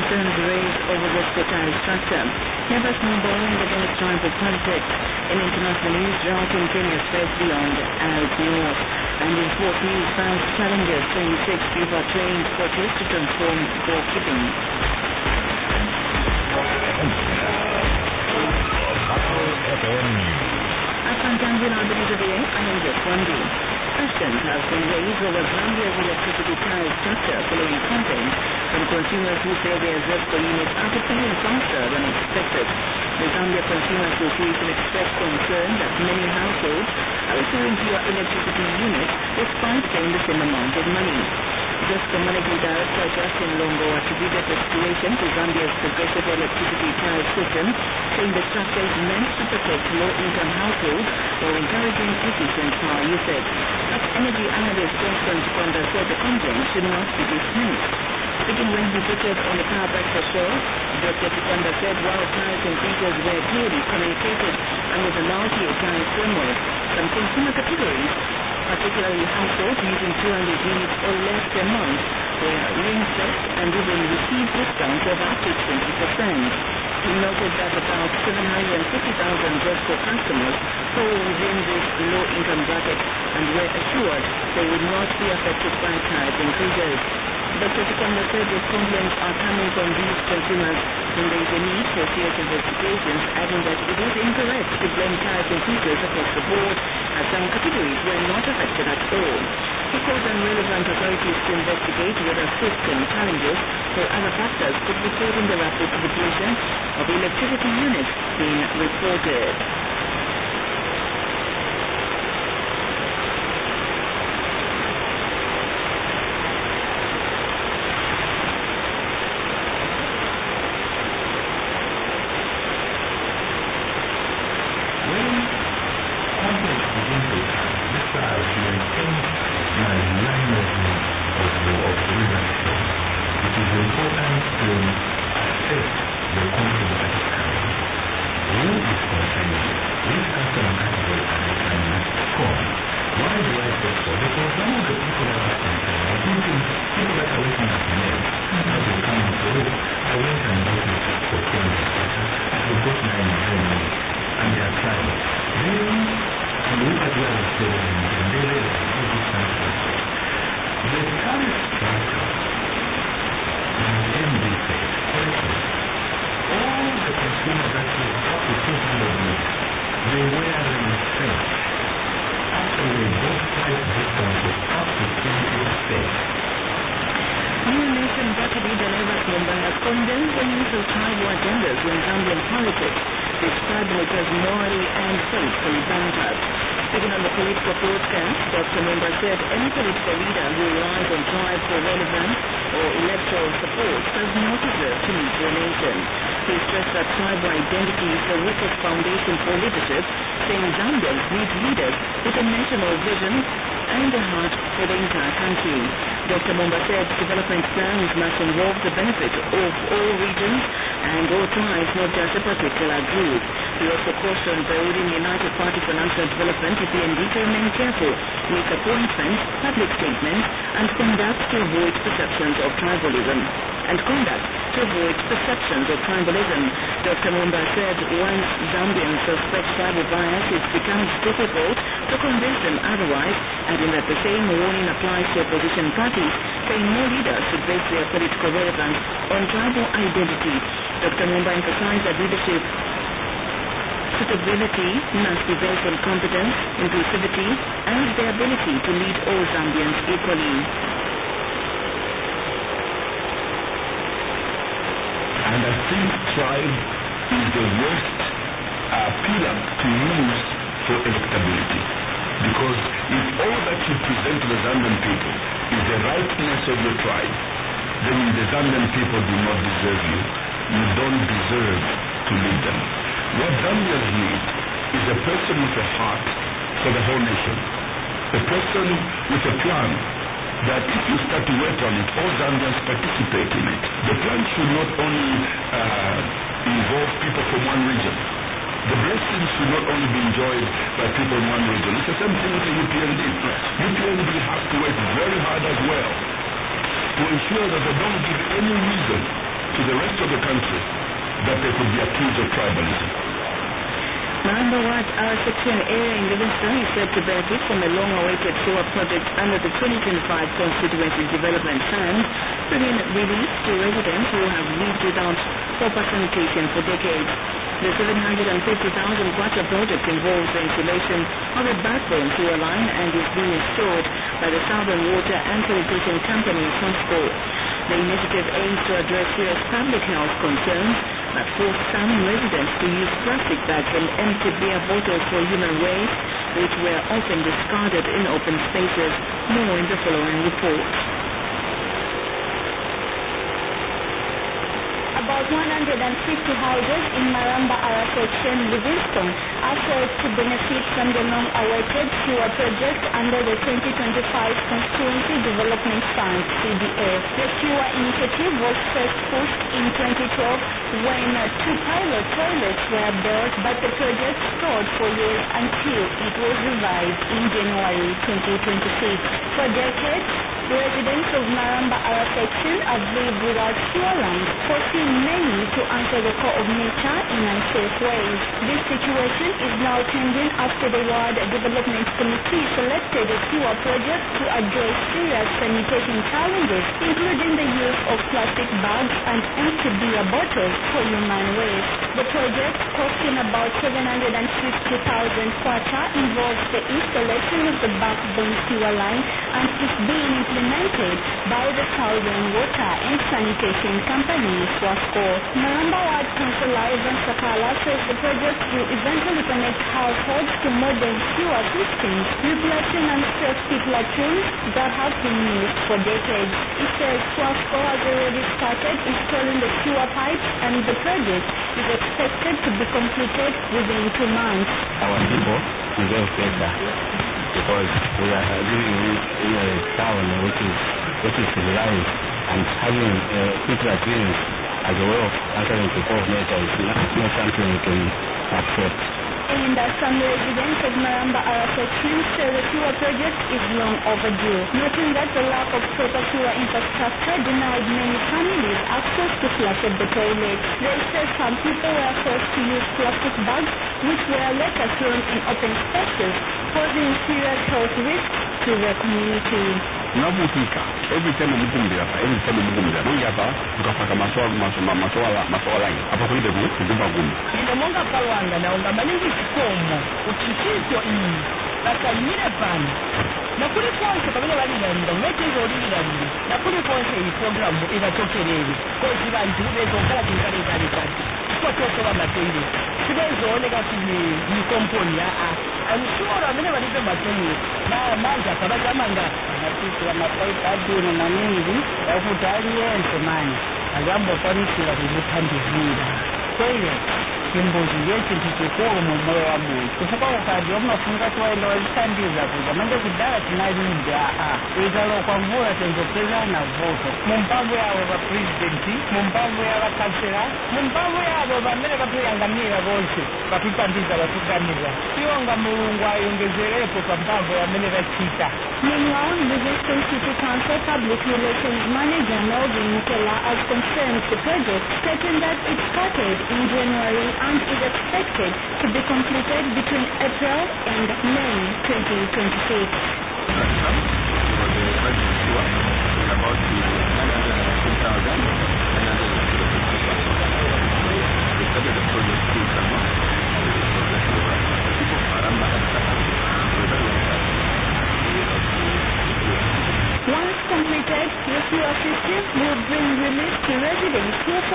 concerns raised over the tariff structure. Never snowballing against tribal politics. In international news, drought in Kenya spreads beyond Alps North. And in sports news, France Challengers 26 FIFA trained coaches to transform goalkeeping. After Tanzania today, I am just wondering. Questions have been raised over Zambia's electricity tariff structure following complaints from consumers who say their ZESCO units are paying faster than expected. The Zambia Consumer Association expressed concern that many households are referring to your electricity unit despite paying the same amount of money. ZESCO Managing Director Justin Longo attributed the situation to Zambia's progressive electricity tariff system, saying the structure is meant to protect low-income households while encouraging efficient power usage. But energy analyst Johnson Chikwanda said the complaint should not be dismissed. Speaking when he featured on the Power Breakfast show, Dr. Chikwanda said while tariff increases were clearly communicated under the multi-year tariff framework, some consumer categories, particularly households using 200 units or less per month, were ring-set and even received discounts of up to 20%. He noted that about 750,000 ZESCO customers fall within this low-income bracket and were assured they would not be affected by tariff increases. Dr. Chikwanda said the complaints are coming from these consumers and there is a need for serious investigations, adding that it is incorrect to blame tariff increases across the board as some categories were not affected at all. He called on relevant authorities to investigate whether system challenges or other factors could result in the rapid depletion of electricity units being reported. Dr. Mumba said once Zambians suspect tribal bias, it becomes difficult to convince them otherwise, adding that the same warning applies to opposition parties, saying no leaders should base their political relevance on tribal identity. Dr. Mumba emphasized that leadership suitability must be based on competence, inclusivity, and the ability to lead all Zambians equally. And I think tribe is the worst pillar to use for electability. Because if all that you present to the Zambian people is the rightness of your tribe, then the Zambian people do not deserve you. You don't deserve to lead them. What Zambians need is a person with a heart for the whole nation. A person with a plan that if you start to work on it, all Zambians participate in it. The plan should not only involve people from one region. The blessings should not only be enjoyed by people in one region. It's the same thing with the UPND. UPND has to work very hard as well to ensure that they don't give any reason to the rest of the country that they could be accused of tribalism. Maramba Ward section area in Livingstone is said to benefit from a long-awaited sewer project under the 2025 Constituency Development Fund, bringing relief to residents who have lived without proper sanitation for decades. The 750,000 kwacha project involves the installation of a backbone sewer line and is being installed by the Southern Water and Sanitation Company, SOSCO. The initiative aims to address serious public health concerns that force some residents to use plastic bags and empty beer bottles for human waste, which were often discarded in open spaces. More in the following report. About 150 houses in Maramba section, Livingstone, are said to benefit from the long-awaited sewer project under the 2025 Constituency Development Fund, CDF. The sewer initiative was first pushed in 2012 when 2 pilot toilets were built, but the project stalled for years until it was revived in January 2026. For decades, residents of Maramba section have lived without sewer lines, forcing many to answer the call of nature in unsafe ways. This situation is now changing after the Ward Development Committee selected a sewer project to address serious sanitation challenges, including the use of plastic bags and empty beer bottles for human waste. The project, costing about 750,000 kwacha, involves the installation of the backbone sewer line and is being implemented by the Southern Water and Sanitation Company, SOSCO. Maramba Ward Councillor Ivan Sakala says the project will eventually connect households to modern sewer systems, replacing unsafe pit latrines that have been used for decades. He says SOSCO has already started installing the sewer pipes and the project is expected to be completed within 2 months. Our people deserve better because we are living in a town which is civilized, and having pit latrines as a way of answering to call of nature is not something we can accept. And some residents of Maramba section say the sewer project is long overdue, noting that the lack of proper sewer infrastructure denied many families access to flushable toilets. They say some people were forced to use plastic bags, which were later thrown in open spaces, posing serious health risks to the community. Unapohika every time mkumbira mungapa ukapaka maswala hapa kuide kugumba gumba Ino monga palwanga na unga maningi komo uchikizyo iyi bakanyire pano na kuli konse kabile baliranda mwetezo oliranda na kuli konse iyi program ibatokerere kozi bantu bezokala kinkale kali kwa toto wa matoile sibezo oneka kini ni komponi ya amsura mene balipe matoile na manja kabaja manga nafikira mapaipu adino maningi yakuti aliyense mani akambokwanisira kuzithandizira toile chimbuzi ngechintu chikulu mu moyo wa muntu chifukwa ukadi umafunga tiwaenda wazithandiza kuja manje kudala tinalibe ikalokwa mvula tenzopeza na voto mumpango yawo vapresidenti mumpango ya vakansela mumpango yavo vamene vatuyangamira vonse vatutandiza vatuganiza tionga mulungu ayongezerepo pampango yamene vachita. Meanwhile, Livingstone City Council Public Relations Manager Melvin Mukela has confirmed the project, stating that it started in January and is expected to be completed between April and May 2026. about 910,000